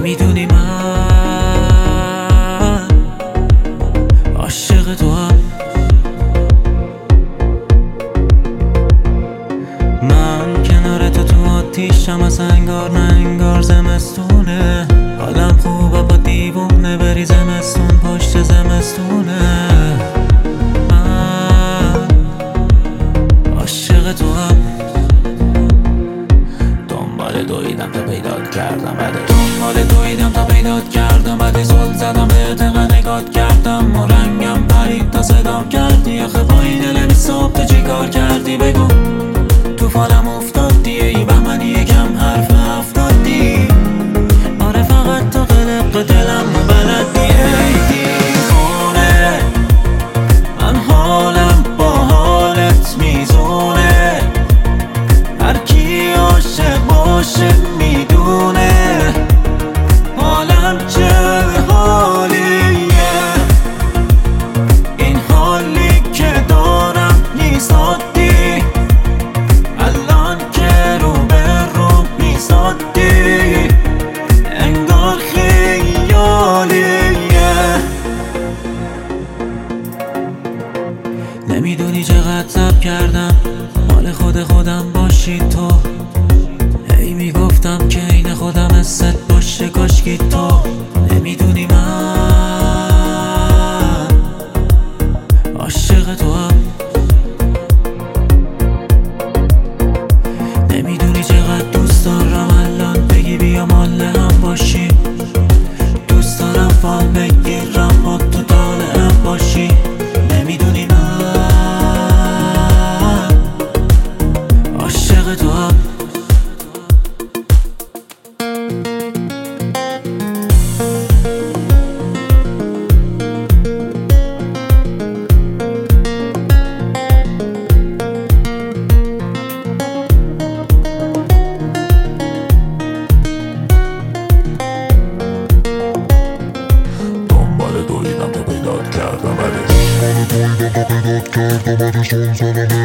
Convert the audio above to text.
نمیدونی من عاشق تو هم. من کنار تو آتیشم، از انگار نه انگار زمستونه. حالم خوبه با دیوونه، بری زمستون پشت زمستونه. من عاشق تو هم. دنبال دویدم تا پیدات کردم، بعد زل زدم بهت نگات کردم و رنگم پرید تا صدام کردی. آخه با این دل بی صبح تو چی کار کردی؟ بگو توفانم افتادی، ای بهمنی یکم حرف افتادی. آره فقط تو قلق دلم و بلدی. ای دیوونه من حالم با حالت میزونه، هر کی عاشق باشه میدونه حالم چه حالیه. این حالی که دارم نیست عادی، الان که رو به رو میزادی انگار خیالیه. نمیدونی چقدر صبر کردم مال خودم باشی تو. هی میگفتم که این خودم حست باشه کاشکی تو. نمیدونی من عاشق تو هم. نمیدونی چقدر دوست دارم الان بگی بیا مال هم باشی. دوست دارم فال بگیرم با تو طالعم باشی. نمیدونی من عاشق تو هم. دویدم تا پیدات کردم، بعد زل زدم